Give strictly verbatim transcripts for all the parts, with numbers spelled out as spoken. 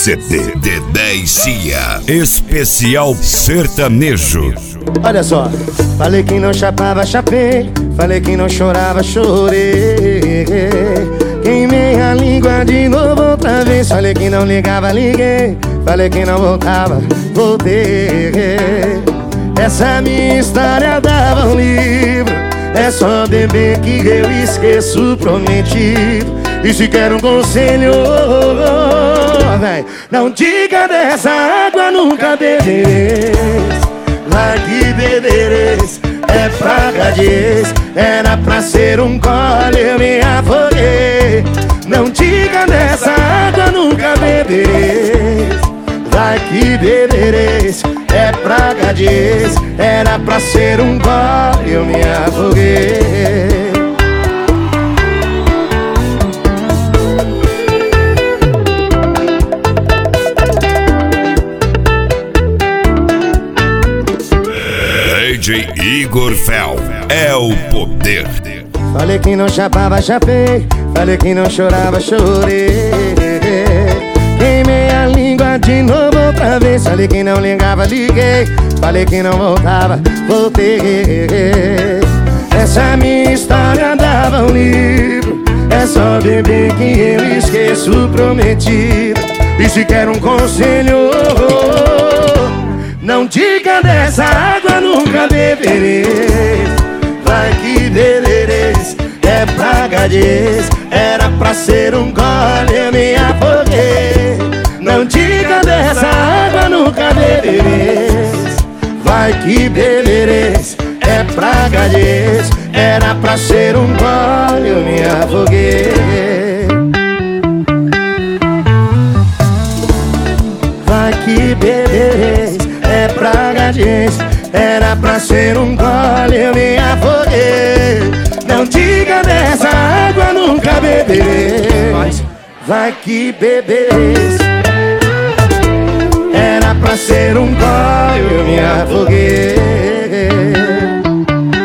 C D Dedé Cia, especial sertanejo. Olha só, falei que não chapava, chapei. Falei que não chorava, chorei. Queimei a língua de novo outra vez. Falei que não ligava, liguei. Falei que não voltava, voltei. Essa minha história dava um livro. É só beber que eu esqueço o prometido. E se quer um conselho, véi, não diga dessa água, nunca bebereis. Vai que bebereis, é praga de ex. Era pra ser um gole, eu me afoguei. Não diga dessa água, nunca bebereis. Vai que bebereis, é praga de ex. Era pra ser um gole, eu me afoguei. D J Igor Fel é o poder. Falei que não chapava, chapei. Falei que não chorava, chorei. Queimei a língua de novo outra vez. Falei que não ligava, liguei. Falei que não voltava, voltei. Essa minha história dava um livro. É só beber que eu esqueço o prometido. E se quer um conselho, não diga dessa água, nunca bebereis. Vai que bebereis, é praga de ex. Era pra ser um gole, eu me afoguei. Não diga dessa água, nunca bebereis. Vai que bebereis, é praga de ex. Era pra ser um gole, eu me afoguei. Vai que bebereis, é praga de ex. Era pra ser um gole, eu me afoguei. Não diga dessa água, nunca bebereis. Vai que bebereis, era pra ser um gole, eu me afoguei.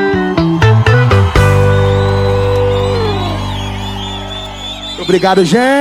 Obrigado, gente.